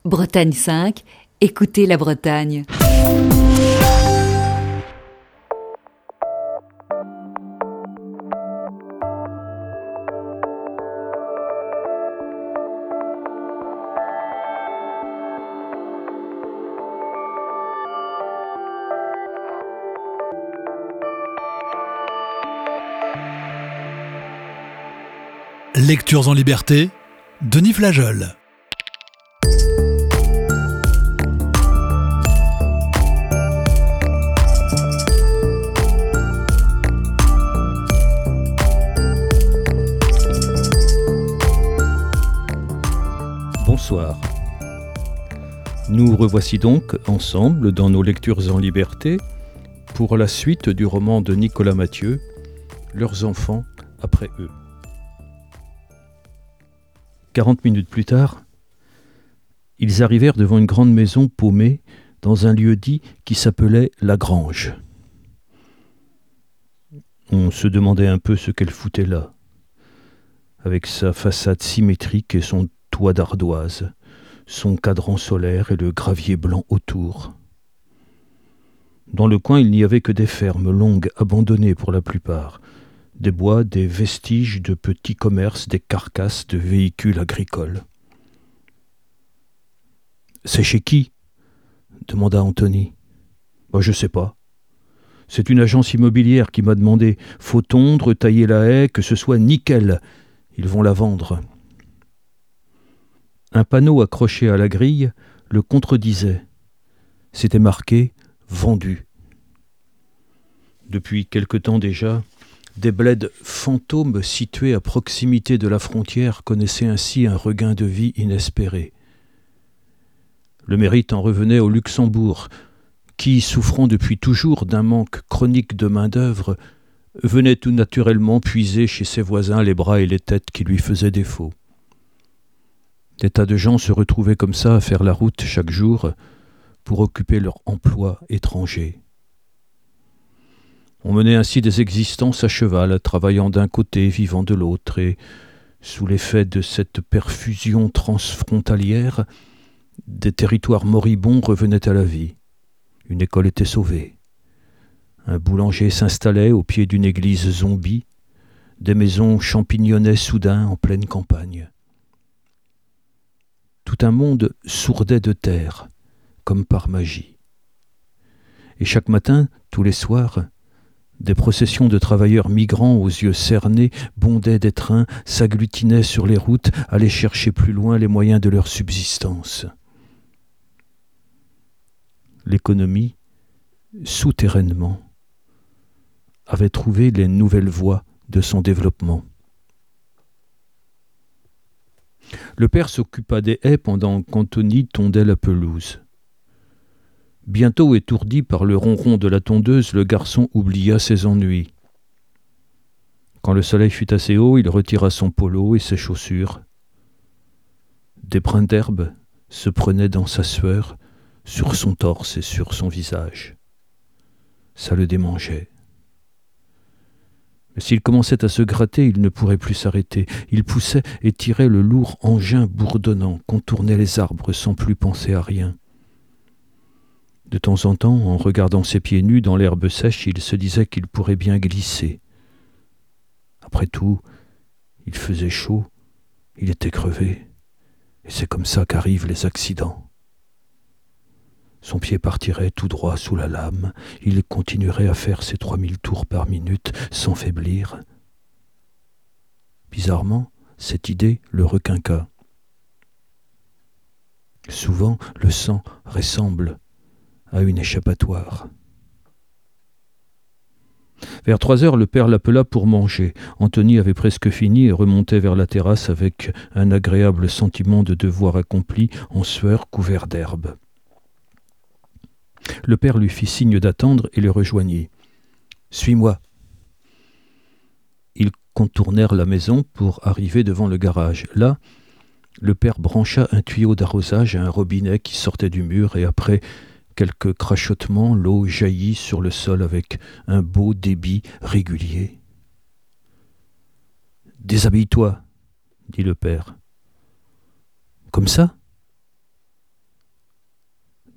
Bretagne 5, écoutez la Bretagne. Lectures en liberté, Denis Flageol. Bonsoir. Nous revoici donc ensemble dans nos lectures en liberté pour la suite du roman de Nicolas Mathieu, Leurs enfants après eux. 40 minutes plus tard, ils arrivèrent devant une grande maison paumée dans un lieu-dit qui s'appelait La Grange. On se demandait un peu ce qu'elle foutait là, avec sa façade symétrique et son toit d'ardoise, son cadran solaire et le gravier blanc autour. Dans le coin, il n'y avait que des fermes longues, abandonnées pour la plupart, des bois, des vestiges de petits commerces, des carcasses de véhicules agricoles. « C'est chez qui ?» demanda Anthony. « Je sais pas. C'est une agence immobilière qui m'a demandé. Faut tondre, tailler la haie, que ce soit nickel. Ils vont la vendre. » Un panneau accroché à la grille le contredisait. C'était marqué « Vendu ». Depuis quelque temps déjà, des bleds fantômes situés à proximité de la frontière connaissaient ainsi un regain de vie inespéré. Le mérite en revenait au Luxembourg, qui, souffrant depuis toujours d'un manque chronique de main-d'œuvre, venait tout naturellement puiser chez ses voisins les bras et les têtes qui lui faisaient défaut. Des tas de gens se retrouvaient comme ça à faire la route chaque jour pour occuper leur emploi étranger. On menait ainsi des existences à cheval, travaillant d'un côté, vivant de l'autre, et sous l'effet de cette perfusion transfrontalière, des territoires moribonds revenaient à la vie. Une école était sauvée. Un boulanger s'installait au pied d'une église zombie. Des maisons champignonnaient soudain en pleine campagne. Tout un monde sourdait de terre, comme par magie. Et chaque matin, tous les soirs, des processions de travailleurs migrants aux yeux cernés bondaient des trains, s'agglutinaient sur les routes, allaient chercher plus loin les moyens de leur subsistance. L'économie, souterrainement, avait trouvé les nouvelles voies de son développement. Le père s'occupa des haies pendant qu'Anthony tondait la pelouse. Bientôt étourdi par le ronron de la tondeuse, le garçon oublia ses ennuis. Quand le soleil fut assez haut, il retira son polo et ses chaussures. Des brins d'herbe se prenaient dans sa sueur, sur son torse et sur son visage. Ça le démangeait. Mais s'il commençait à se gratter, il ne pourrait plus s'arrêter. Il poussait et tirait le lourd engin bourdonnant, contournait les arbres sans plus penser à rien. De temps en temps, en regardant ses pieds nus dans l'herbe sèche, il se disait qu'il pourrait bien glisser. Après tout, il faisait chaud, il était crevé, et c'est comme ça qu'arrivent les accidents. Son pied partirait tout droit sous la lame, il continuerait à faire ses 3000 tours par minute sans faiblir. Bizarrement, cette idée le requinqua. Souvent, le sang ressemble à une échappatoire. Vers 3 heures, le père l'appela pour manger. Anthony avait presque fini et remontait vers la terrasse avec un agréable sentiment de devoir accompli, en sueur couvert d'herbe. Le père lui fit signe d'attendre et le rejoignit. « Suis-moi !» Ils contournèrent la maison pour arriver devant le garage. Là, le père brancha un tuyau d'arrosage à un robinet qui sortait du mur et après quelques crachotements, l'eau jaillit sur le sol avec un beau débit régulier. « Déshabille-toi, dit le père. « Comme ça ?»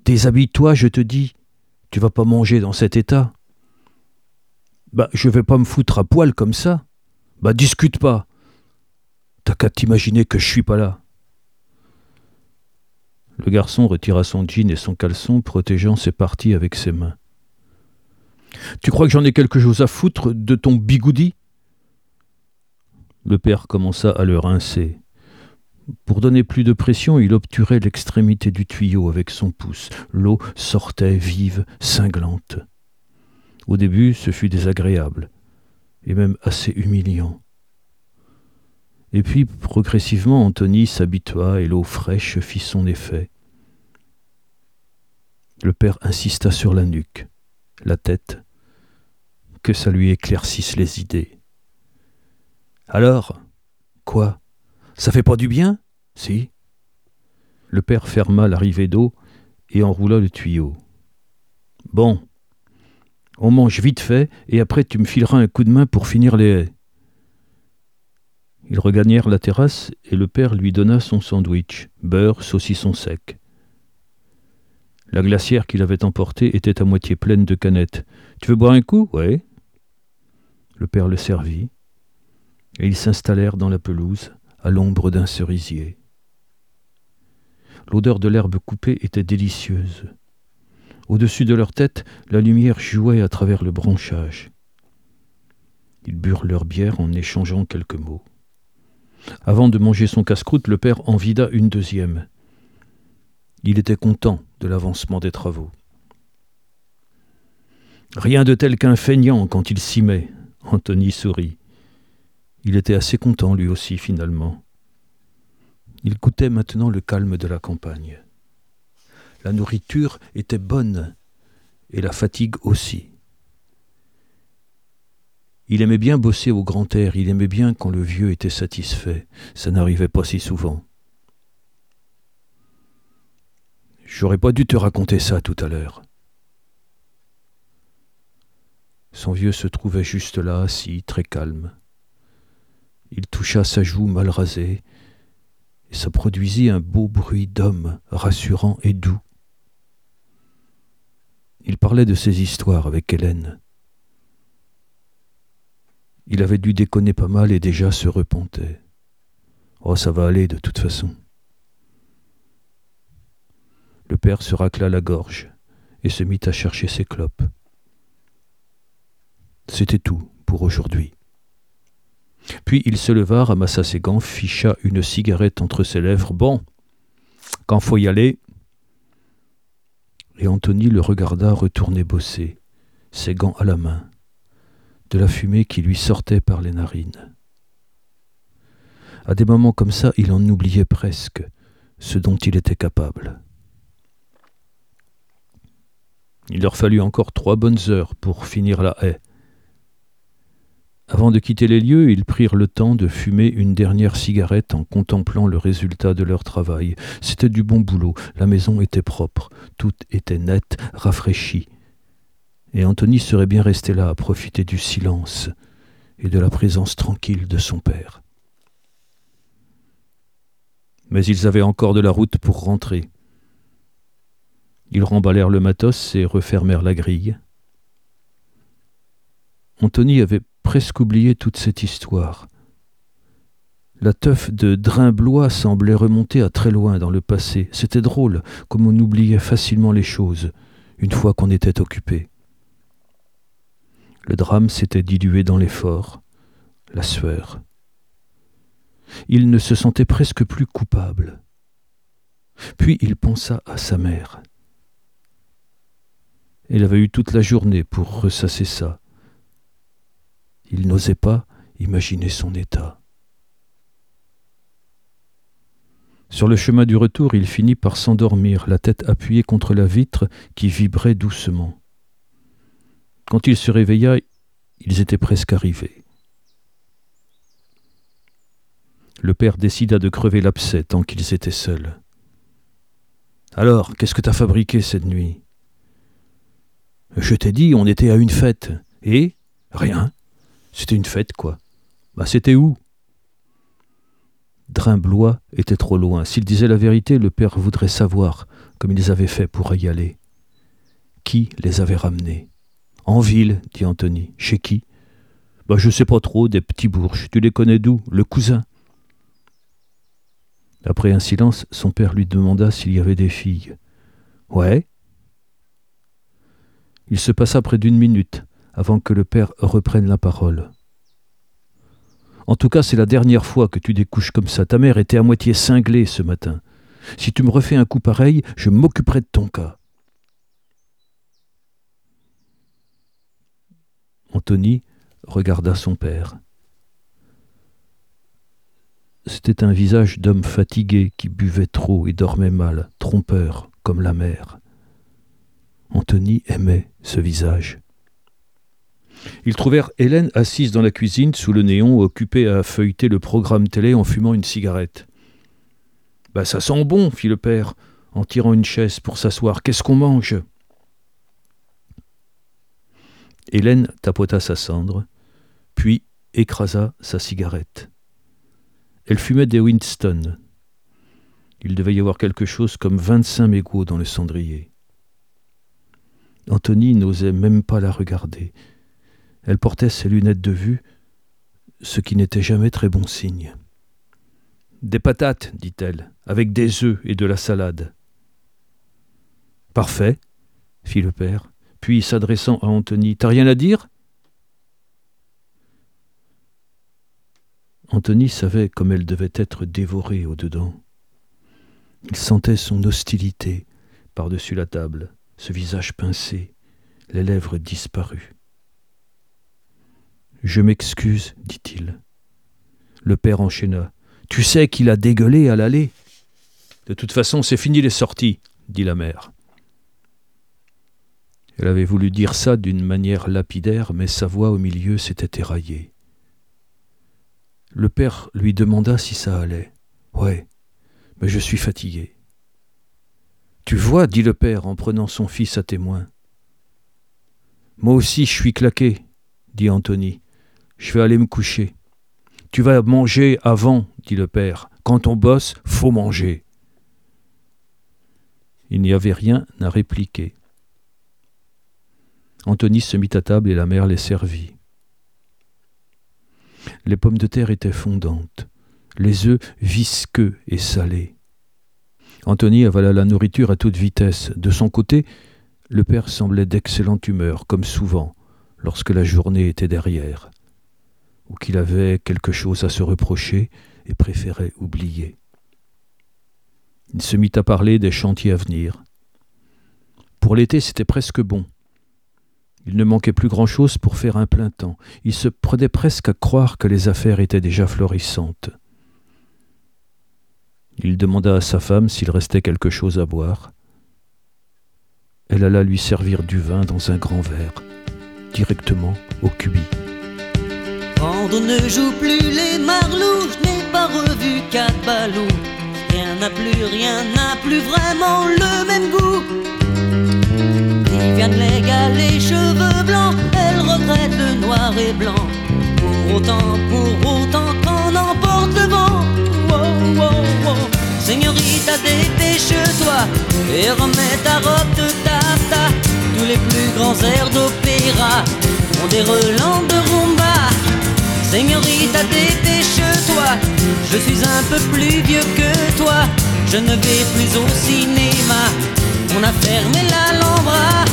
Déshabille-toi, je te dis. Tu vas pas manger dans cet état. Je vais pas me foutre à poil comme ça. Discute pas. T'as qu'à t'imaginer que je suis pas là. Le garçon retira son jean et son caleçon, protégeant ses parties avec ses mains. Tu crois que j'en ai quelque chose à foutre de ton bigoudi ? Le père commença à le rincer. Pour donner plus de pression, il obturait l'extrémité du tuyau avec son pouce. L'eau sortait vive, cinglante. Au début, ce fut désagréable, et même assez humiliant. Et puis, progressivement, Anthony s'habitua et l'eau fraîche fit son effet. Le père insista sur la nuque, la tête, que ça lui éclaircisse les idées. Alors, quoi ? Ça fait pas du bien ? Si. Le père ferma l'arrivée d'eau et enroula le tuyau. Bon, on mange vite fait et après tu me fileras un coup de main pour finir les haies. Ils regagnèrent la terrasse et le père lui donna son sandwich, beurre, saucisson sec. La glacière qu'il avait emportée était à moitié pleine de canettes. « Tu veux boire un coup ? » « Ouais. » Le père le servit, et ils s'installèrent dans la pelouse, à l'ombre d'un cerisier. L'odeur de l'herbe coupée était délicieuse. Au-dessus de leur tête, la lumière jouait à travers le branchage. Ils burent leur bière en échangeant quelques mots. Avant de manger son casse-croûte, le père en vida une deuxième. Il était content de l'avancement des travaux. Rien de tel qu'un feignant quand il s'y met, Anthony sourit. Il était assez content lui aussi finalement. Il goûtait maintenant le calme de la campagne. La nourriture était bonne et la fatigue aussi. Il aimait bien bosser au grand air, il aimait bien quand le vieux était satisfait. Ça n'arrivait pas si souvent. J'aurais pas dû te raconter ça tout à l'heure. Son vieux se trouvait juste là, assis, très calme. Il toucha sa joue mal rasée, et ça produisit un beau bruit d'homme, rassurant et doux. Il parlait de ses histoires avec Hélène. Il avait dû déconner pas mal et déjà se repentait. Oh, ça va aller de toute façon. Le père se racla la gorge et se mit à chercher ses clopes. C'était tout pour aujourd'hui. Puis il se leva, ramassa ses gants, ficha une cigarette entre ses lèvres. Bon, quand faut y aller. Et Anthony le regarda retourner bosser, ses gants à la main, de la fumée qui lui sortait par les narines. À des moments comme ça, il en oubliait presque ce dont il était capable. Il leur fallut encore 3 bonnes heures pour finir la haie. Avant de quitter les lieux, ils prirent le temps de fumer une dernière cigarette en contemplant le résultat de leur travail. C'était du bon boulot, la maison était propre, tout était net, rafraîchi. Et Anthony serait bien resté là à profiter du silence et de la présence tranquille de son père. Mais ils avaient encore de la route pour rentrer. Ils remballèrent le matos et refermèrent la grille. Anthony avait presque oublié toute cette histoire. La teuf de Drimblois semblait remonter à très loin dans le passé. C'était drôle, comme on oubliait facilement les choses, une fois qu'on était occupé. Le drame s'était dilué dans l'effort, la sueur. Il ne se sentait presque plus coupable. Puis il pensa à sa mère. Elle avait eu toute la journée pour ressasser ça. Il n'osait pas imaginer son état. Sur le chemin du retour, il finit par s'endormir, la tête appuyée contre la vitre qui vibrait doucement. Quand il se réveilla, ils étaient presque arrivés. Le père décida de crever l'abcès tant qu'ils étaient seuls. « Alors, qu'est-ce que t'as fabriqué cette nuit ?»« Je t'ai dit, on était à une fête. Et ? Rien. C'était une fête, quoi. C'était où ? » Drimblois était trop loin. S'il disait la vérité, le père voudrait savoir comme ils avaient fait pour y aller. Qui les avait ramenés ? En ville, dit Anthony. Chez qui ? Je sais pas trop, des petits bourges. Tu les connais d'où ? Le cousin. Après un silence, son père lui demanda s'il y avait des filles. Ouais. Il se passa près d'1 minute avant que le père reprenne la parole. En tout cas, c'est la dernière fois que tu découches comme ça. Ta mère était à moitié cinglée ce matin. Si tu me refais un coup pareil, je m'occuperai de ton cas. Anthony regarda son père. C'était un visage d'homme fatigué qui buvait trop et dormait mal, trompeur comme la mère. Anthony aimait ce visage. Ils trouvèrent Hélène assise dans la cuisine sous le néon, occupée à feuilleter le programme télé en fumant une cigarette. « Ça sent bon, fit le père, en tirant une chaise pour s'asseoir. Qu'est-ce qu'on mange ?» Hélène tapota sa cendre, puis écrasa sa cigarette. Elle fumait des Winston. Il devait y avoir quelque chose comme 25 mégots dans le cendrier. Anthony n'osait même pas la regarder. Elle portait ses lunettes de vue, ce qui n'était jamais très bon signe. « Des patates, dit-elle, avec des œufs et de la salade. »« Parfait, fit le père, puis s'adressant à Anthony. « T'as rien à dire ?» Anthony savait comme elle devait être dévorée au-dedans. Il sentait son hostilité par-dessus la table, ce visage pincé, les lèvres disparues. « Je m'excuse, dit-il. » Le père enchaîna. « Tu sais qu'il a dégueulé à l'aller. »« De toute façon, c'est fini les sorties, » dit la mère. Elle avait voulu dire ça d'une manière lapidaire, mais sa voix au milieu s'était éraillée. Le père lui demanda si ça allait. « Ouais, mais je suis fatigué. »« Tu vois, dit le père en prenant son fils à témoin. »« Moi aussi, je suis claqué, dit Anthony. Je vais aller me coucher. »« Tu vas manger avant, dit le père. Quand on bosse, faut manger. » Il n'y avait rien à répliquer. Anthony se mit à table et la mère les servit. Les pommes de terre étaient fondantes, les œufs visqueux et salés. Anthony avala la nourriture à toute vitesse. De son côté, le père semblait d'excellente humeur, comme souvent, lorsque la journée était derrière, ou qu'il avait quelque chose à se reprocher et préférait oublier. Il se mit à parler des chantiers à venir. Pour l'été, c'était presque bon. Il ne manquait plus grand-chose pour faire un plein temps. Il se prenait presque à croire que les affaires étaient déjà florissantes. Il demanda à sa femme s'il restait quelque chose à boire. Elle alla lui servir du vin dans un grand verre, directement au cubi. Quand on ne joue plus les marlous, je n'ai pas revu 4 ballots. Rien n'a plus vraiment le même goût. Viviane Légal, les cheveux blancs, elle regrette le noir et blanc. Pour autant qu'on emporte le vent. Oh, oh, oh. Señorita, dépêche-toi et remets ta robe de taffetas. Tous les plus grands airs d'opéra ont des relents de rumba. Señorita, dépêche-toi, je suis un peu plus vieux que toi. Je ne vais plus au cinéma, on a fermé l'Alhambra.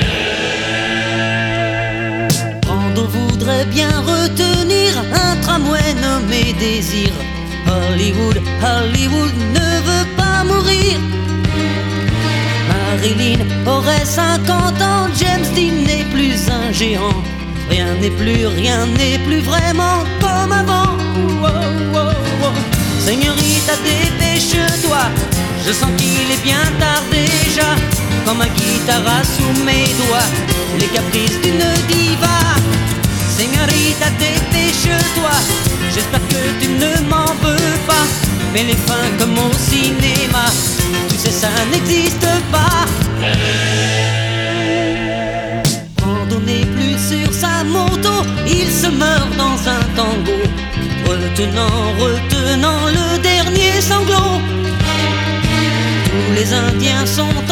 Brando voudrait bien retenir un tramway nommé Désir. Hollywood ne veut pas mourir. Marilyn aurait 50 ans, James Dean n'est plus un géant. Rien n'est plus vraiment comme avant. Oh, oh, oh. Señorita, dépêche-toi, je sens qu'il est bien tard déjà. Comme un guitare sous mes doigts, les caprices d'une diva. Señorita, dépêche-toi, j'espère que tu ne m'en veux pas. Mais les fins comme au cinéma, tu sais ça n'existe pas. Brando n'est plus sur sa moto, il se meurt dans un tango, retenant le dernier sanglot. Tous les Indiens sont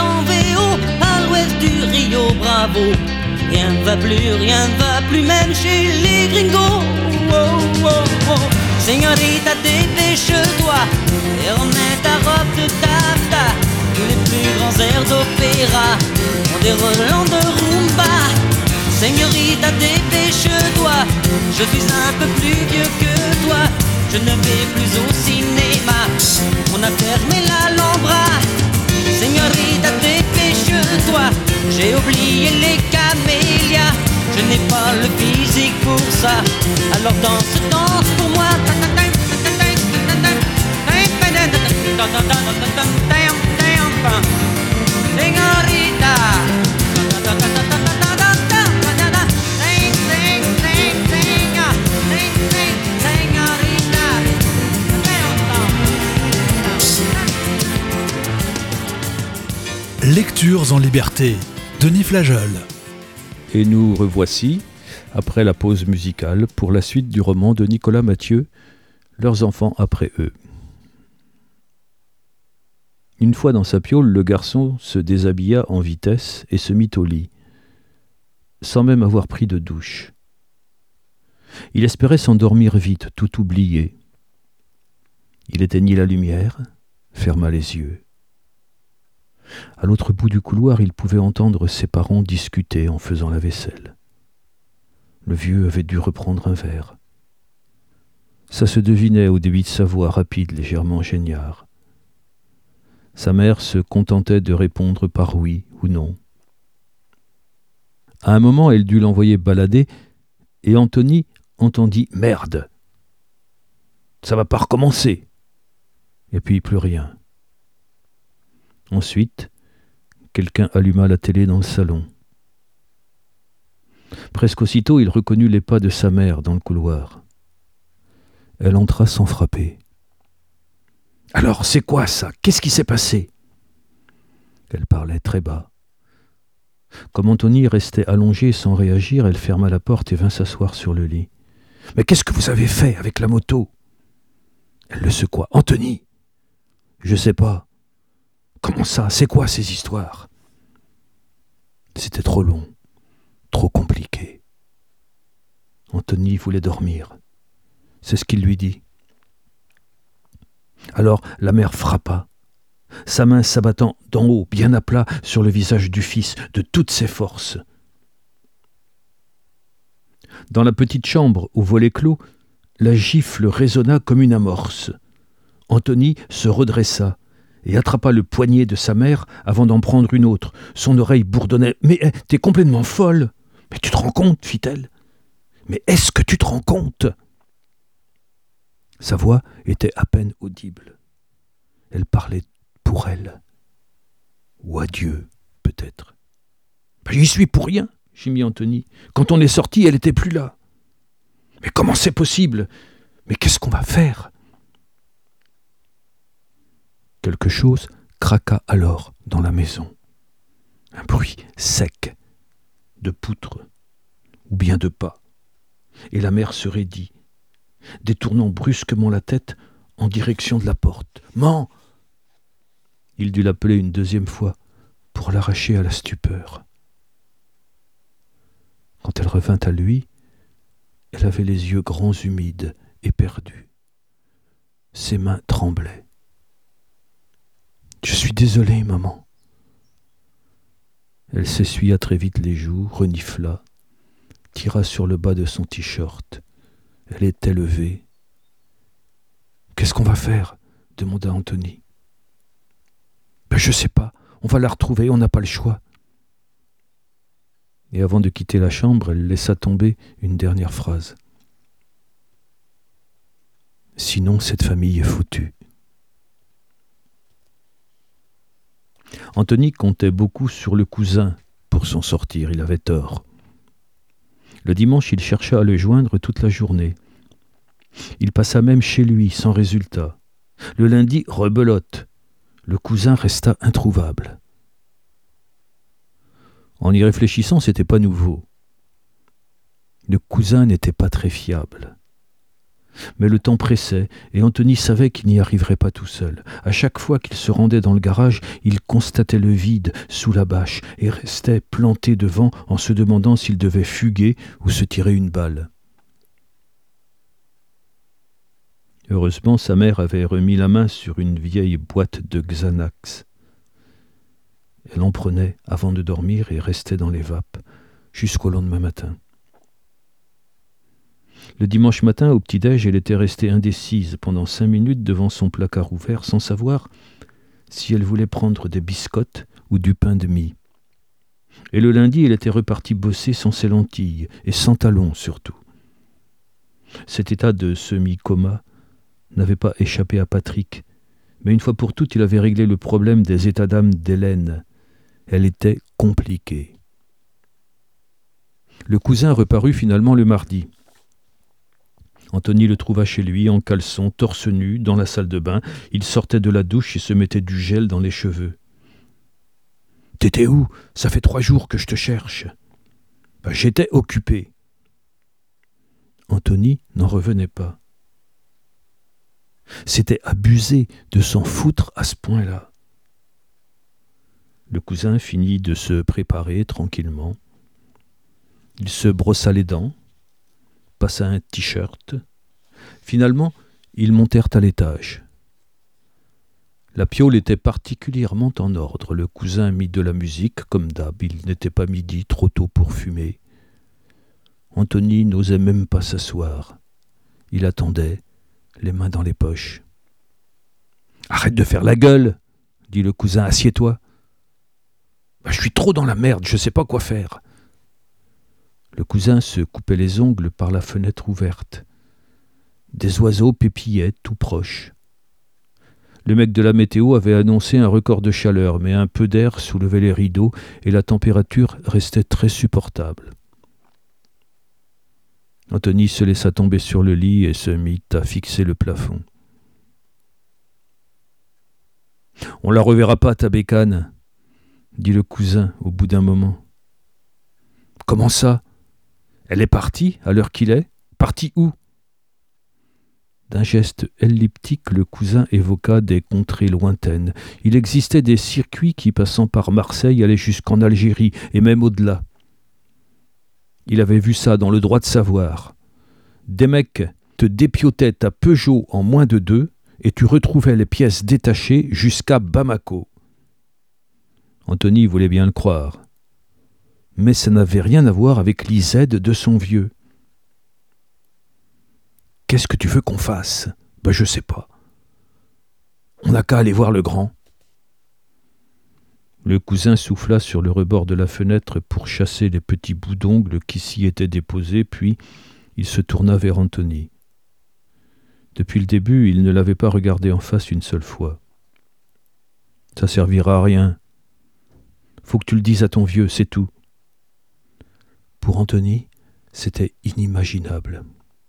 vaut. Rien ne va plus, même chez les gringos. Oh, oh, oh. Señorita, dépêche-toi et remets ta robe de taffetas. Tous les plus grands airs d'opéra ont des relents de rumba. Señorita, dépêche-toi, je suis un peu plus vieux que toi. Je ne vais plus au cinéma, on a fermé l'Alhambra. Señorita, dépêche-toi, j'ai oublié les camélias. Je n'ai pas le physique pour ça, alors danse pour moi. Señorita, Lectures en liberté, Denis Flageol. Et nous revoici, après la pause musicale, pour la suite du roman de Nicolas Mathieu, Leurs enfants après eux. Une fois dans sa piaule, le garçon se déshabilla en vitesse et se mit au lit, sans même avoir pris de douche. Il espérait s'endormir vite, tout oublier. Il éteignit la lumière, ferma les yeux. À l'autre bout du couloir, il pouvait entendre ses parents discuter en faisant la vaisselle. Le vieux avait dû reprendre un verre. Ça se devinait au débit de sa voix rapide, légèrement geignard. Sa mère se contentait de répondre par oui ou non. À un moment, elle dut l'envoyer balader, et Anthony entendit « Merde !»« Ça va pas recommencer !» Et puis plus rien. Ensuite, quelqu'un alluma la télé dans le salon. Presque aussitôt, il reconnut les pas de sa mère dans le couloir. Elle entra sans frapper. « Alors, c'est quoi ça? Qu'est-ce qui s'est passé ?» Elle parlait très bas. Comme Anthony restait allongé sans réagir, elle ferma la porte et vint s'asseoir sur le lit. « Mais qu'est-ce que vous avez fait avec la moto ?» Elle le secoua. « Anthony !»« Je sais pas. » « Comment ça? C'est quoi ces histoires ?» C'était trop long, trop compliqué. Anthony voulait dormir. C'est ce qu'il lui dit. Alors la mère frappa, sa main s'abattant d'en haut, bien à plat, sur le visage du fils, de toutes ses forces. Dans la petite chambre, au volet clos, la gifle résonna comme une amorce. Anthony se redressa et attrapa le poignet de sa mère avant d'en prendre une autre. Son oreille bourdonnait. « Mais t'es complètement folle !»« Mais tu te rends compte ?» fit-elle. « Mais est-ce que tu te rends compte ?» Sa voix était à peine audible. Elle parlait pour elle. Ou à Dieu, peut-être. « J'y suis pour rien !» gémit Anthony. « Quand on est sorti, elle n'était plus là. »« Mais comment c'est possible ? Mais qu'est-ce qu'on va faire ?» Quelque chose craqua alors dans la maison. Un bruit sec, de poutres, ou bien de pas. Et la mère se raidit, détournant brusquement la tête en direction de la porte. « Maman !» Il dut l'appeler une deuxième fois pour l'arracher à la stupeur. Quand elle revint à lui, elle avait les yeux grands humides et perdus. Ses mains tremblaient. « Je suis désolée, maman. » Elle s'essuya très vite les joues, renifla, tira sur le bas de son t-shirt. Elle était levée. « Qu'est-ce qu'on va faire ?» demanda Anthony. « Je sais pas, on va la retrouver, on n'a pas le choix. » Et avant de quitter la chambre, elle laissa tomber une dernière phrase. « Sinon, cette famille est foutue. » Anthony comptait beaucoup sur le cousin pour s'en sortir, il avait tort. Le dimanche, il chercha à le joindre toute la journée. Il passa même chez lui, sans résultat. Le lundi, rebelote. Le cousin resta introuvable. En y réfléchissant, c'était pas nouveau. Le cousin n'était pas très fiable. Mais le temps pressait, et Anthony savait qu'il n'y arriverait pas tout seul. À chaque fois qu'il se rendait dans le garage, il constatait le vide sous la bâche et restait planté devant en se demandant s'il devait fuguer ou se tirer une balle. Heureusement, sa mère avait remis la main sur une vieille boîte de Xanax. Elle en prenait avant de dormir et restait dans les vapes jusqu'au lendemain matin. Le dimanche matin, au petit-déj, elle était restée indécise pendant 5 minutes devant son placard ouvert sans savoir si elle voulait prendre des biscottes ou du pain de mie. Et le lundi, elle était repartie bosser sans ses lentilles et sans talons surtout. Cet état de semi-coma n'avait pas échappé à Patrick, mais une fois pour toutes, il avait réglé le problème des états d'âme d'Hélène. Elle était compliquée. Le cousin reparut finalement le mardi. Anthony le trouva chez lui, en caleçon, torse nu, dans la salle de bain. Il sortait de la douche et se mettait du gel dans les cheveux. « T'étais où ? Ça fait 3 jours que je te cherche. »« J'étais occupé. » Anthony n'en revenait pas. C'était abusé de s'en foutre à ce point-là. Le cousin finit de se préparer tranquillement. Il se brossa les dents, passa un t-shirt. Finalement, ils montèrent à l'étage. La piaule était particulièrement en ordre. Le cousin mit de la musique, comme d'hab. Il n'était pas midi, trop tôt pour fumer. Anthony n'osait même pas s'asseoir. Il attendait, les mains dans les poches. « Arrête de faire la gueule !» dit le cousin. « Assieds-toi. »« Je suis trop dans la merde, je ne sais pas quoi faire. » Le cousin se coupait les ongles par la fenêtre ouverte. Des oiseaux pépillaient tout proche. Le mec de la météo avait annoncé un record de chaleur, mais un peu d'air soulevait les rideaux et la température restait très supportable. Anthony se laissa tomber sur le lit et se mit à fixer le plafond. « On la reverra pas, ta bécane, » dit le cousin au bout d'un moment. « Comment ça ? Elle est partie à l'heure qu'il est ? Partie où ?» D'un geste elliptique, le cousin évoqua des contrées lointaines. Il existait des circuits qui, passant par Marseille, allaient jusqu'en Algérie et même au-delà. Il avait vu ça dans le droit de savoir. Des mecs te dépiotaient ta Peugeot en moins de 2 et tu retrouvais les pièces détachées jusqu'à Bamako. Anthony voulait bien le croire. Mais ça n'avait rien à voir avec l'IZ de son vieux. « Qu'est-ce que tu veux qu'on fasse ? Je sais pas. On n'a qu'à aller voir le grand. » Le cousin souffla sur le rebord de la fenêtre pour chasser les petits bouts d'ongles qui s'y étaient déposés, puis il se tourna vers Anthony. Depuis le début, il ne l'avait pas regardé en face une seule fois. « Ça servira à rien. Faut que tu le dises à ton vieux, c'est tout. » Pour Anthony, c'était inimaginable.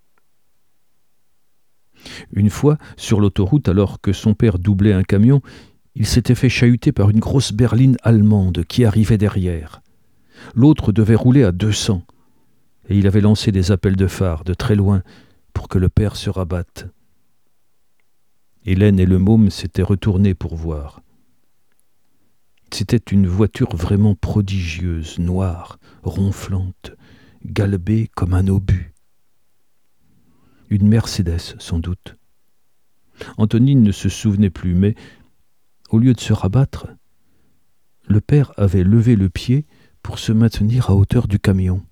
Une fois, sur l'autoroute, alors que son père doublait un camion, il s'était fait chahuter par une grosse berline allemande qui arrivait derrière. L'autre devait rouler à 200, et il avait lancé des appels de phare de très loin pour que le père se rabatte. Hélène et le môme s'étaient retournés pour voir. C'était une voiture vraiment prodigieuse, noire, ronflante, galbée comme un obus. Une Mercedes, sans doute. Anthony ne se souvenait plus, mais au lieu de se rabattre, le père avait levé le pied pour se maintenir à hauteur du camion.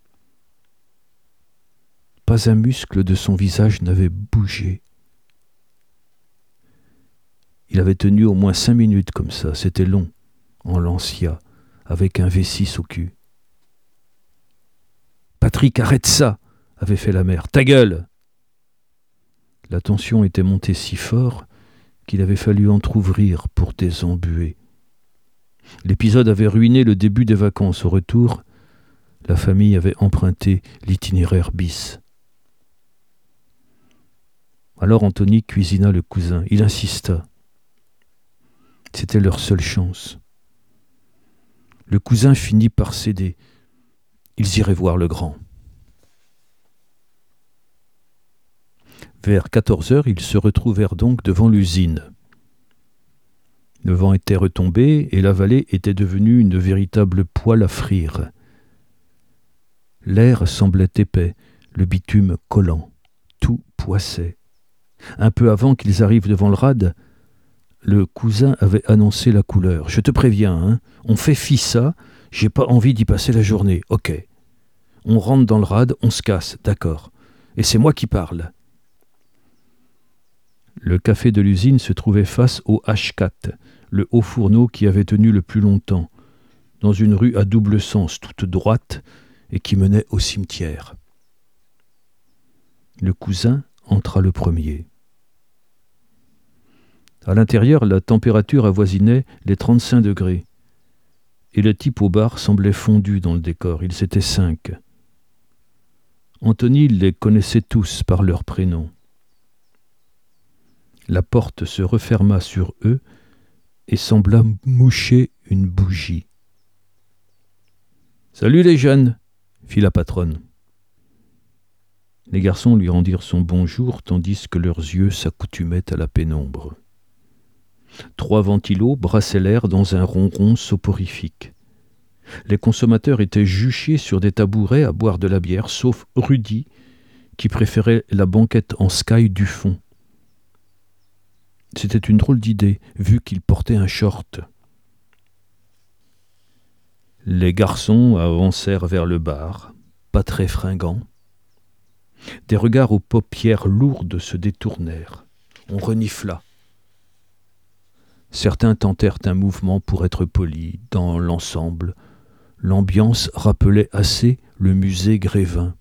Pas un muscle de son visage n'avait bougé. Il avait tenu au moins 5 minutes comme ça, c'était long, en Lancia, avec un V6 au cul. « Patrick, arrête ça !» avait fait la mère. « Ta gueule !» La tension était montée si fort qu'il avait fallu entr'ouvrir pour désembuer. L'épisode avait ruiné le début des vacances. Au retour, la famille avait emprunté l'itinéraire bis. Alors Anthony cuisina le cousin. Il insista. C'était leur seule chance. Le cousin finit par céder. Ils iraient voir le grand. Vers 14 heures, ils se retrouvèrent donc devant l'usine. Le vent était retombé et la vallée était devenue une véritable poêle à frire. L'air semblait épais, le bitume collant, tout poissait. Un peu avant qu'ils arrivent devant le rad, le cousin avait annoncé la couleur. « Je te préviens, hein, on fait fi ça, j'ai pas envie d'y passer la journée, ok. On rentre dans le rad, on se casse, d'accord. Et c'est moi qui parle. » Le café de l'usine se trouvait face au H4, le haut fourneau qui avait tenu le plus longtemps, dans une rue à double sens, toute droite, et qui menait au cimetière. Le cousin entra le premier. À l'intérieur, la température avoisinait les 35 degrés, et le type au bar semblait fondu dans le décor. Ils étaient 5. Anthony les connaissait tous par leurs prénoms. La porte se referma sur eux et sembla moucher une bougie. « Salut les jeunes !» fit la patronne. Les garçons lui rendirent son bonjour tandis que leurs yeux s'accoutumaient à la pénombre. 3 ventilos brassaient l'air dans un ronron soporifique. Les consommateurs étaient juchés sur des tabourets à boire de la bière, sauf Rudy, qui préférait la banquette en sky du fond. C'était une drôle d'idée, vu qu'il portait un short. Les garçons avancèrent vers le bar, pas très fringants. Des regards aux paupières lourdes se détournèrent. On renifla. Certains tentèrent un mouvement pour être polis. Dans l'ensemble, l'ambiance rappelait assez le musée Grévin.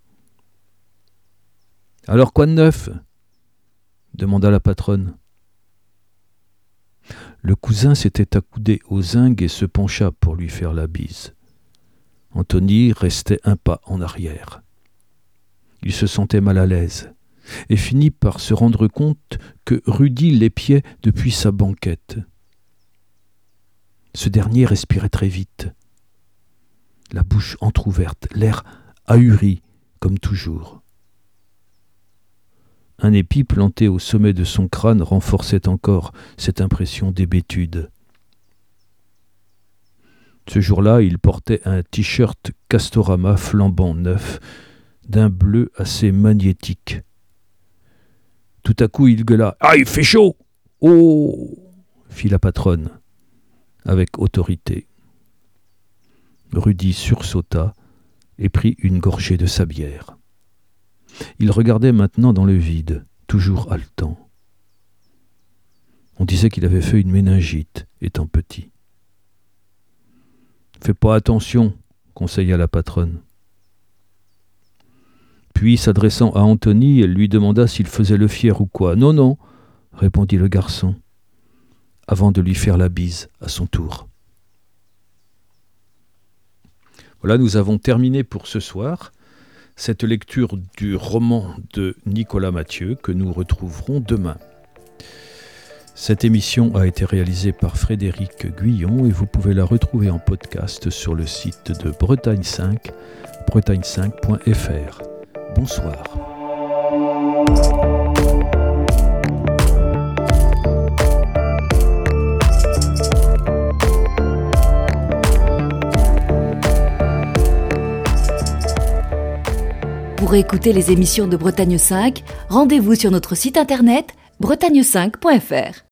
« Alors quoi de neuf ?» demanda la patronne. Le cousin s'était accoudé aux zinc et se pencha pour lui faire la bise. Anthony restait un pas en arrière. Il se sentait mal à l'aise et finit par se rendre compte que Rudy l'épiait depuis sa banquette. Ce dernier respirait très vite, la bouche entr'ouverte, l'air ahuri comme toujours. Un épi planté au sommet de son crâne renforçait encore cette impression d'hébétude. Ce jour-là, il portait un t-shirt Castorama flambant neuf, d'un bleu assez magnétique. Tout à coup, il gueula « Ah, il fait chaud !»« Oh !» fit la patronne, avec autorité. Rudy sursauta et prit une gorgée de sa bière. Il regardait maintenant dans le vide, toujours haletant. On disait qu'il avait fait une méningite, étant petit. « Fais pas attention », conseilla la patronne. Puis, s'adressant à Anthony, elle lui demanda s'il faisait le fier ou quoi. « Non, non », répondit le garçon, avant de lui faire la bise à son tour. Voilà, nous avons terminé pour ce soir cette lecture du roman de Nicolas Mathieu que nous retrouverons demain. Cette émission a été réalisée par Frédéric Guyon et vous pouvez la retrouver en podcast sur le site de Bretagne 5, bretagne5.fr. Bonsoir. Pour écouter les émissions de Bretagne 5, rendez-vous sur notre site internet bretagne5.fr.